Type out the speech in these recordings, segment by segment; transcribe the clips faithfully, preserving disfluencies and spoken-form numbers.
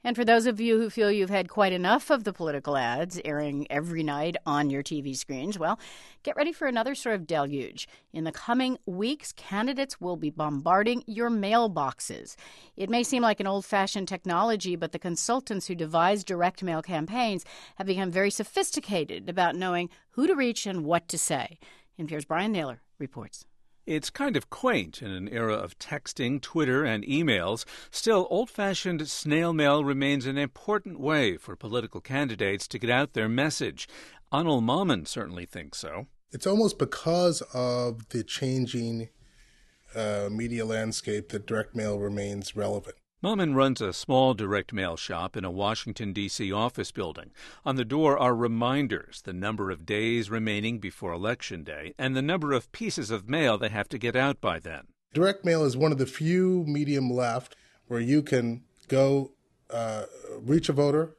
And for those of you who feel you've had quite enough of the political ads airing every night on your T V screens, well, get ready for another sort of deluge. In the coming weeks, candidates will be bombarding your mailboxes. It may seem like an old-fashioned technology, but the consultants who devise direct mail campaigns have become very sophisticated about knowing who to reach and what to say. N P R's Brian Naylor reports. It's kind of quaint in an era of texting, Twitter, and emails. Still, old-fashioned snail mail remains an important way for political candidates to get out their message. Anil Maman certainly thinks so. It's almost because of the changing uh, media landscape that direct mail remains relevant. Maman runs a small direct mail shop in a Washington, D C office building. On the door are reminders, the number of days remaining before Election Day, and the number of pieces of mail they have to get out by then. Direct mail is one of the few medium left where you can go uh, reach a voter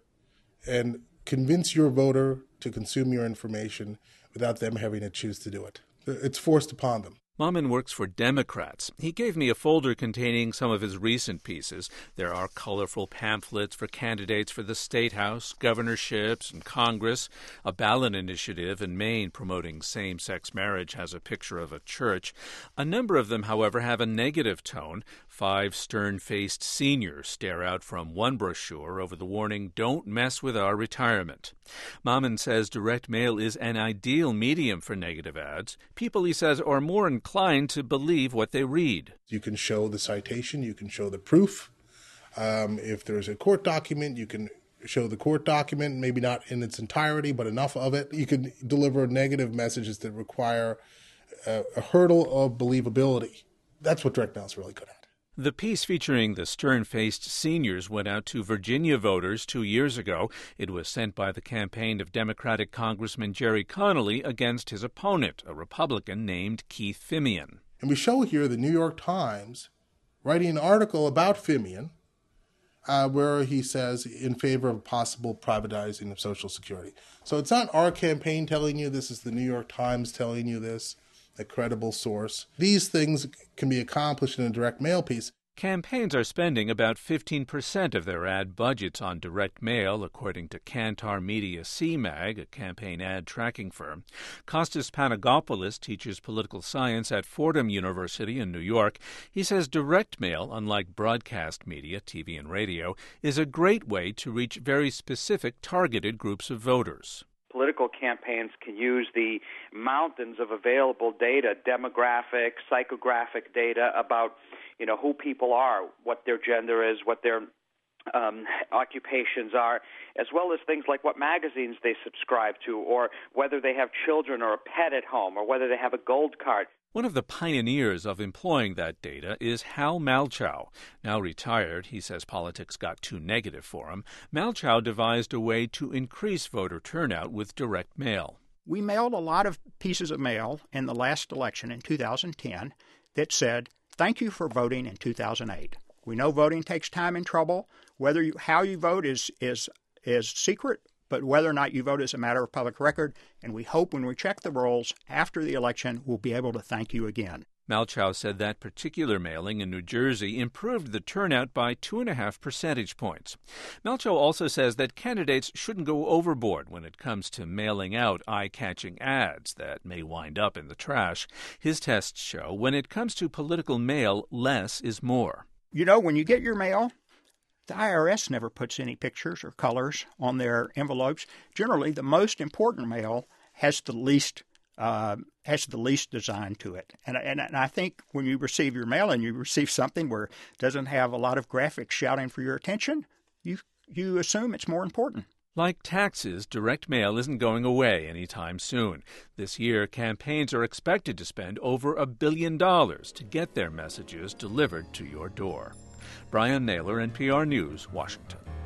and convince your voter to consume your information without them having to choose to do it. It's forced upon them. Maman works for Democrats. He gave me a folder containing some of his recent pieces. There are colorful pamphlets for candidates for the State House, governorships, and Congress. A ballot initiative in Maine promoting same-sex marriage has a picture of a church. A number of them, however, have a negative tone. Five stern-faced seniors stare out from one brochure over the warning, "Don't mess with our retirement." Maman says direct mail is an ideal medium for negative ads. People, he says, are more inclined to believe what they read. You can show the citation, you can show the proof. Um, if there's a court document, you can show the court document, maybe not in its entirety, but enough of it. You can deliver negative messages that require a, a hurdle of believability. That's what direct mail is really good at. The piece featuring the stern-faced seniors went out to Virginia voters two years ago. It was sent by the campaign of Democratic Congressman Jerry Connolly against his opponent, a Republican named Keith Phimian. And we show here the New York Times writing an article about Phimian uh, where he says in favor of possible privatizing of Social Security. So it's not our campaign telling you this, is the New York Times telling you this, a credible source. These things can be accomplished in a direct mail piece. Campaigns are spending about fifteen percent of their ad budgets on direct mail, according to Kantar Media C MAG, a campaign ad tracking firm. Kostas Panagopoulos teaches political science at Fordham University in New York. He says direct mail, unlike broadcast media, T V and radio, is a great way to reach very specific targeted groups of voters. Political campaigns can use the mountains of available data, demographic, psychographic data about, you know, who people are, what their gender is, what their um, occupations are, as well as things like what magazines they subscribe to, or whether they have children or a pet at home, or whether they have a gold card. One of the pioneers of employing that data is Hal Malchow. Now retired, he says politics got too negative for him. Malchow devised a way to increase voter turnout with direct mail. We mailed a lot of pieces of mail in the last election in two thousand ten that said, "Thank you for voting in two thousand eight. We know voting takes time and trouble. Whether you, how you vote is, is, is secret, but whether or not you vote is a matter of public record, and we hope when we check the rolls after the election, we'll be able to thank you again." Malchow said that particular mailing in New Jersey improved the turnout by two and a half percentage points. Malchow also says that candidates shouldn't go overboard when it comes to mailing out eye-catching ads that may wind up in the trash. His tests show when it comes to political mail, less is more. You know, when you get your mail, the I R S never puts any pictures or colors on their envelopes. Generally, the most important mail has the least uh, has the least design to it. And, and, and I think when you receive your mail and you receive something where it doesn't have a lot of graphics shouting for your attention, you you assume it's more important. Like taxes, direct mail isn't going away anytime soon. This year, campaigns are expected to spend over a billion dollars to get their messages delivered to your door. Brian Naylor, N P R News, Washington.